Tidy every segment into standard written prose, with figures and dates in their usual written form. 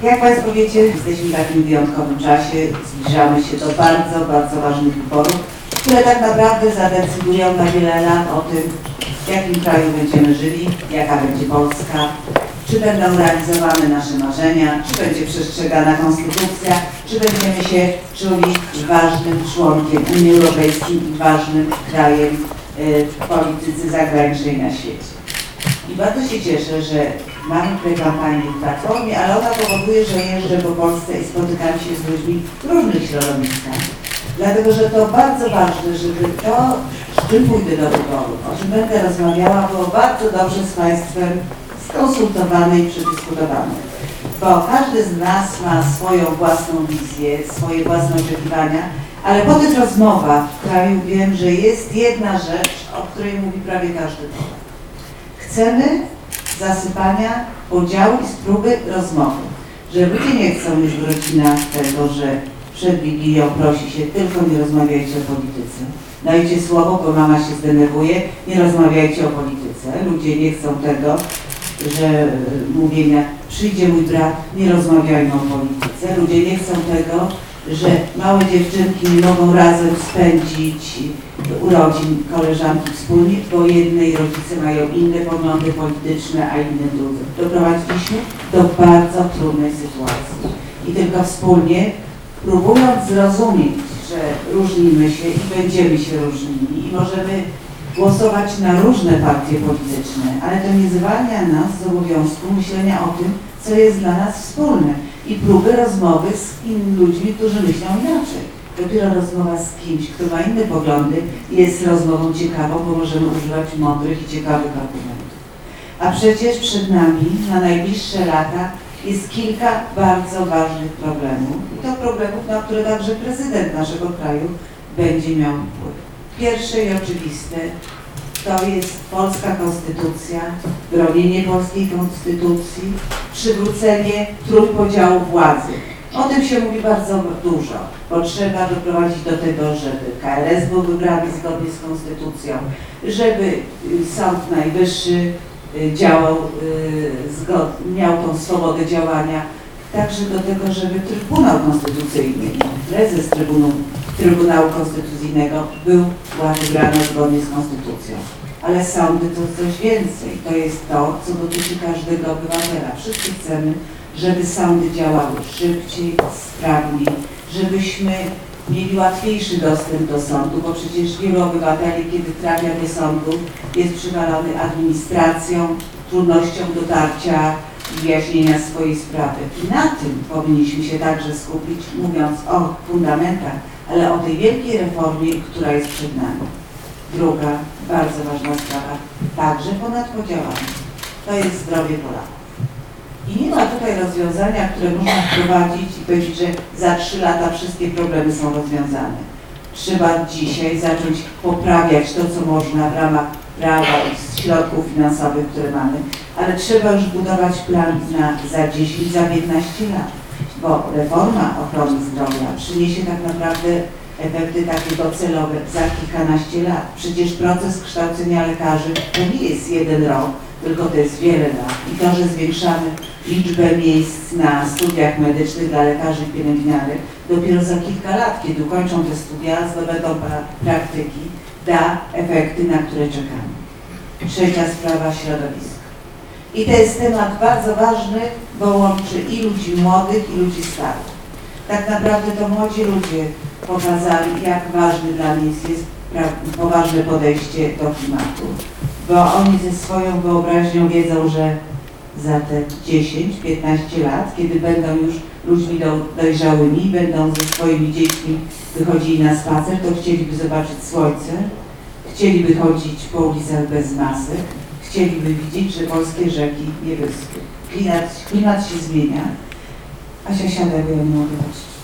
Jak Państwo wiecie, jesteśmy w takim wyjątkowym czasie, zbliżamy się do bardzo, bardzo ważnych wyborów, które tak naprawdę zadecydują na wiele lat o tym, w jakim kraju będziemy żyli, jaka będzie Polska, czy będą realizowane nasze marzenia, czy będzie przestrzegana konstytucja, czy będziemy się czuli ważnym członkiem Unii Europejskiej i ważnym krajem w polityce zagranicznej na świecie. I bardzo się cieszę, że mamy tutaj kampanię w Platformie, ale ona powoduje, że jeżdżę po Polsce i spotykam się z ludźmi w różnych środowiskach. Dlatego, że to bardzo ważne, żeby to, z czym pójdę do wyboru, o czym będę rozmawiała, było bardzo dobrze z Państwem skonsultowane i przedyskutowane. Bo każdy z nas ma swoją własną wizję, swoje własne oczekiwania, ale po tych rozmowach w kraju wiem, że jest jedna rzecz, o której mówi prawie każdy Polak. Chcemy zasypania podziału i z próby rozmowy, że ludzie nie chcą już w rodzinach tego, że przed Wigilią prosi się, tylko nie rozmawiajcie o polityce. Dajcie słowo, bo mama się zdenerwuje, nie rozmawiajcie o polityce. Ludzie nie chcą tego, że mówienia, przyjdzie mój brat, nie rozmawiajmy o polityce. Ludzie nie chcą tego, że małe dziewczynki nie mogą razem spędzić urodzin koleżanki wspólnie, bo jednej rodzice mają inne poglądy polityczne, a inne drugie. Doprowadziliśmy do bardzo trudnej sytuacji. I tylko wspólnie, próbując zrozumieć, że różnimy się i będziemy się różnili i możemy głosować na różne partie polityczne, ale to nie zwalnia nas z obowiązku myślenia o tym, co jest dla nas wspólne i próby rozmowy z innymi ludźmi, którzy myślą inaczej. Dopiero rozmowa z kimś, kto ma inne poglądy, jest rozmową ciekawą, bo możemy używać mądrych i ciekawych argumentów. A przecież przed nami na najbliższe lata jest kilka bardzo ważnych problemów. I to problemów, na które także prezydent naszego kraju będzie miał wpływ. Pierwsze i oczywiste to jest polska konstytucja, bronienie polskiej konstytucji, przywrócenie trójpodziału władzy. O tym się mówi bardzo dużo, bo trzeba doprowadzić do tego, żeby KRS był wybrany zgodnie z konstytucją, żeby Sąd Najwyższy działał, miał tą swobodę działania, także do tego, żeby Trybunał Konstytucyjny, prezes Trybunału Konstytucyjnego był wybrany zgodnie z konstytucją. Ale sądy to coś więcej. To jest to, co dotyczy każdego obywatela. Wszyscy chcemy, żeby sądy działały szybciej, sprawniej, żebyśmy mieli łatwiejszy dostęp do sądu, bo przecież wielu obywateli, kiedy trafia do sądu, jest przywalony administracją, trudnością dotarcia i wyjaśnienia swojej sprawy. I na tym powinniśmy się także skupić, mówiąc o fundamentach, ale o tej wielkiej reformie, która jest przed nami. Druga, bardzo ważna sprawa, także ponad podziałami, to jest zdrowie Polaków. I nie ma tutaj rozwiązania, które można wprowadzić i powiedzieć, że za 3 lata wszystkie problemy są rozwiązane. Trzeba dzisiaj zacząć poprawiać to, co można w ramach prawa i środków finansowych, które mamy, ale trzeba już budować plan za 10, za 15 lat, bo reforma ochrony zdrowia przyniesie tak naprawdę efekty takie docelowe za kilkanaście lat. Przecież proces kształcenia lekarzy to nie jest 1 rok, tylko to jest wiele lat. I to, że zwiększamy liczbę miejsc na studiach medycznych dla lekarzy i pielęgniarek, dopiero za kilka lat, kiedy ukończą te studia, zdobędą praktyki, da efekty, na które czekamy. Trzecia sprawa, środowisko. I to jest temat bardzo ważny, bo łączy i ludzi młodych, i ludzi starych. Tak naprawdę to młodzi ludzie pokazali, jak ważny dla nich jest poważne podejście do klimatu. Bo oni ze swoją wyobraźnią wiedzą, że za te 10-15 lat, kiedy będą już ludźmi dojrzałymi, będą ze swoimi dziećmi wychodzili na spacer, to chcieliby zobaczyć słońce, chcieliby chodzić po ulicach bez masek, chcieliby widzieć, że polskie rzeki nie wyschły. Klimat się zmienia. Asia, siadaj, bo ja nie mogę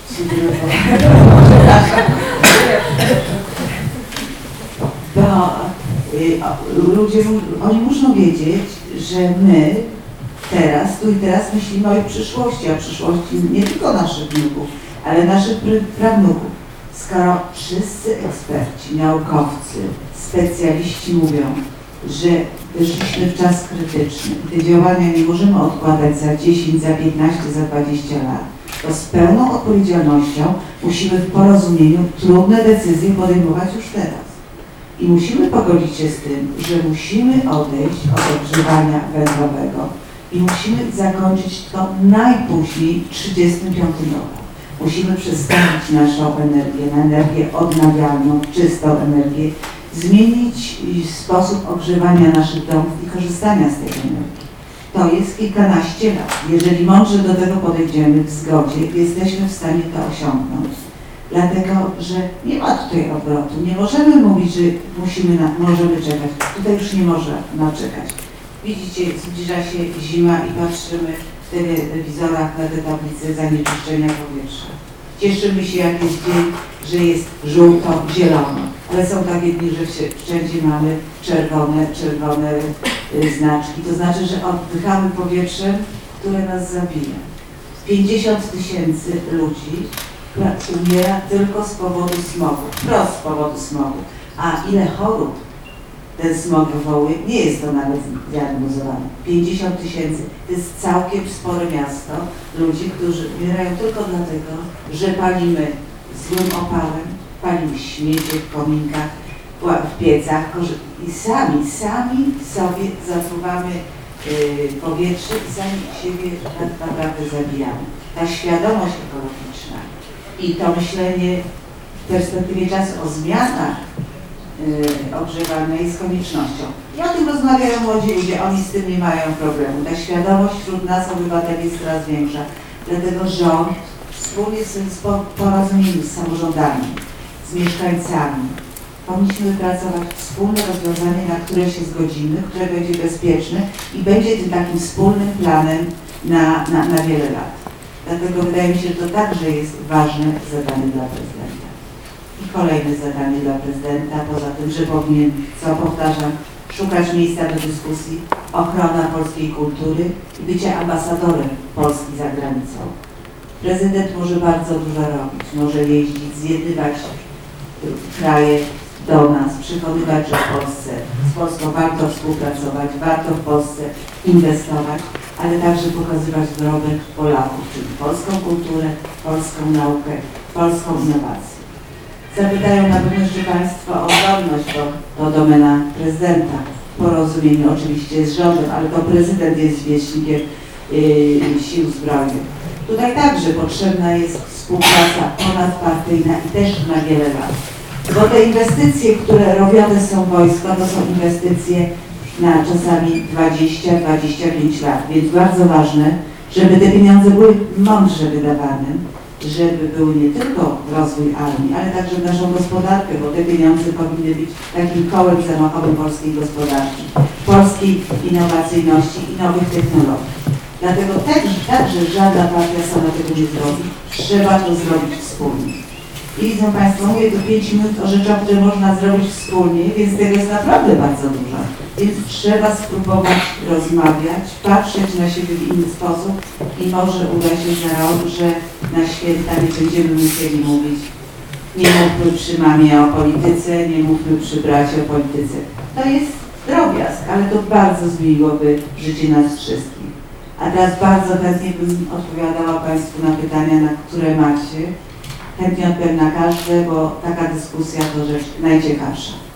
bo ludzie, oni muszą wiedzieć, że my teraz, tu i teraz myślimy o ich przyszłości, o przyszłości nie tylko naszych wnuków, ale naszych prawnuków. Skoro wszyscy eksperci, naukowcy, specjaliści mówią, że wyszliśmy w czas krytyczny i te działania nie możemy odkładać za 10, za 15, za 20 lat, to z pełną odpowiedzialnością musimy w porozumieniu trudne decyzje podejmować już teraz. I musimy pogodzić się z tym, że musimy odejść od ogrzewania węglowego i musimy zakończyć to najpóźniej w 1935 roku. Musimy przestawić naszą energię na energię odnawialną, czystą energię, zmienić sposób ogrzewania naszych domów i korzystania z tej energii. To jest kilkanaście lat. Jeżeli mądrze do tego podejdziemy w zgodzie, jesteśmy w stanie to osiągnąć. Dlatego, że nie ma tutaj odwrotu. Nie możemy mówić, że możemy czekać. Tutaj już nie można czekać. Widzicie, zbliża się zima i patrzymy w telewizorach na te tablice zanieczyszczenia powietrza. Cieszymy się, jak jest dzień, że jest żółto, zielono. Ale są takie dni, że wszędzie mamy czerwone znaczki. To znaczy, że oddychamy powietrzem, które nas zabija. 50 000 ludzi umiera tylko z powodu smogu, wprost z powodu smogu. A ile chorób ten smog wywołuje, nie jest to nawet zdiagnozowane. 50 000 to jest całkiem spore miasto ludzi, którzy umierają tylko dlatego, że palimy złym opałem, palimy śmiecie w kominkach, w piecach i sami sobie zatruwamy powietrze i sami siebie tak naprawdę zabijamy. Ta świadomość ekologiczna i to myślenie w perspektywie czasu o zmianach ogrzewania jest koniecznością. I o tym rozmawiają młodzi ludzie, oni z tym nie mają problemu. Ta świadomość wśród nas obywateli jest coraz większa. Dlatego rząd wspólnie w porozumieniu z samorządami, z mieszkańcami powinniśmy wypracować wspólne rozwiązanie, na które się zgodzimy, które będzie bezpieczne i będzie tym takim wspólnym planem na wiele lat. Dlatego wydaje mi się, że to także jest ważne zadanie dla prezydenta. I kolejne zadanie dla prezydenta, poza tym, że powinien, co powtarzam, szukać miejsca do dyskusji, ochrona polskiej kultury i bycia ambasadorem Polski za granicą. Prezydent może bardzo dużo robić, może jeździć, zjednywać kraje do nas, przekonywać, że z Polską warto współpracować, warto w Polsce inwestować, ale także pokazywać dorobek Polaków, czyli polską kulturę, polską naukę, polską innowację. Zapytają na pewno jeszcze Państwo o wolność, to domena prezydenta, w porozumieniu oczywiście z rządem, ale to prezydent jest zwierzchnikiem sił zbrojnych. Tutaj także potrzebna jest współpraca ponadpartyjna i też na wiele lat. Bo te inwestycje, które robione są w wojsko, to są inwestycje na czasami 20-25 lat, więc bardzo ważne, żeby te pieniądze były mądrze wydawane, żeby były nie tylko w rozwój armii, ale także w naszą gospodarkę, bo te pieniądze powinny być takim kołem zamachowym polskiej gospodarki, polskiej innowacyjności i nowych technologii. Dlatego także żadna partia sama tego nie zrobi, trzeba to zrobić wspólnie. I widzą Państwo, mówię tu 5 minut o rzeczach, które można zrobić wspólnie, więc tego jest naprawdę bardzo dużo. Więc trzeba spróbować rozmawiać, patrzeć na siebie w inny sposób i może uda się za rok, że na święta nie będziemy musieli mówić, nie mówmy przy mamie o polityce, nie mówmy przy bracie o polityce. To jest drobiazg, ale to bardzo zmieniłoby życie nas wszystkich. A teraz bardzo chętnie bym odpowiadała Państwu na pytania, na które macie. Chętnie odpowiem na każde, bo taka dyskusja to rzecz najciekawsza.